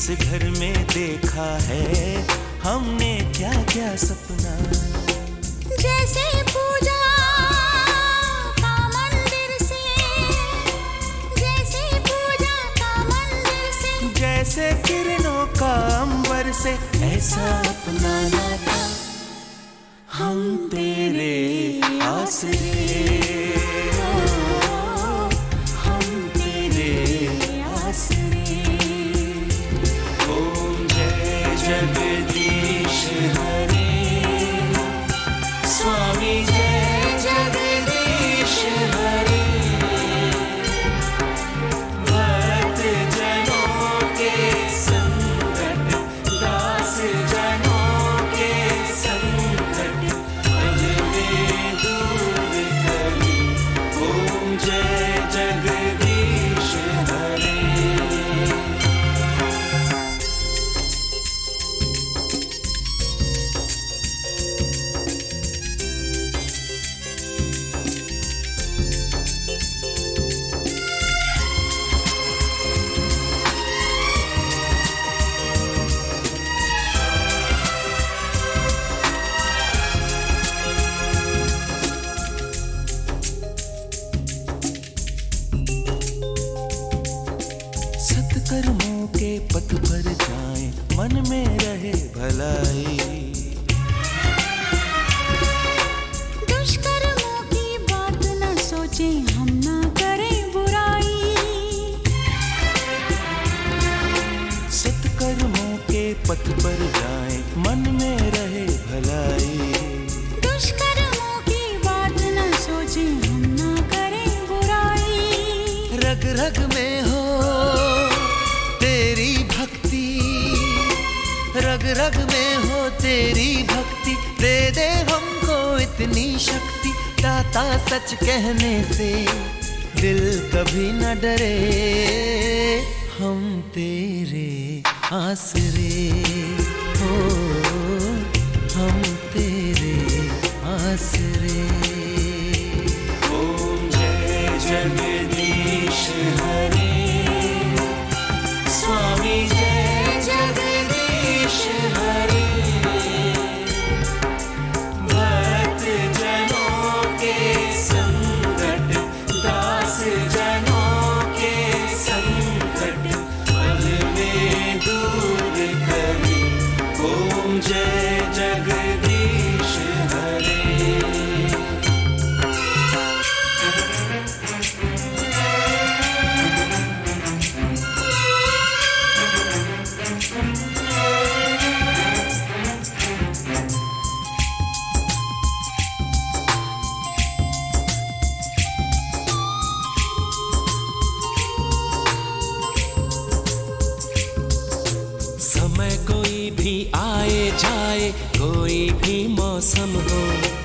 घर में देखा है हमने क्या क्या सपना। जैसे पूजा का मंदिर से, जैसे पूजा का मंदिर से, जैसे किरणों का अंबर से, ऐसा अपना नाता हम तेरे आसरे, हम तेरे आसरे। ओम जय जगदीश हरे, स्वामी जय जगदीश हरे। भक्त जनों के संकट, दास जनों के संकट, पल में दूर करी। ओम जय जगदीश हरे। सत्कर्मों के पथ पर जाएं, मन में रहे भलाई। दुष्कर्मों की बात न सोचें, हम ना करें बुराई। सत्कर्मों के पथ पर जाएं, मन में रहे भलाई। दुष्कर्मों की बात न सोचें, हम ना करें बुराई। रग रग में हो तेरी भक्ति, रग रग में हो तेरी भक्ति, दे दे हमको इतनी शक्ति। दाता सच कहने से दिल कभी न डरे, हम तेरे आसरे हो, हम तेरे आसरे। ओम जय जगदीश हरे, स्वामी जय जगदीश हरे। भक्त जनों के संकट, दास जनों के संकट, पल में दूर करी। ओम जय जगदीश हरे। समय कोई भी आए जाए, कोई भी मौसम हो,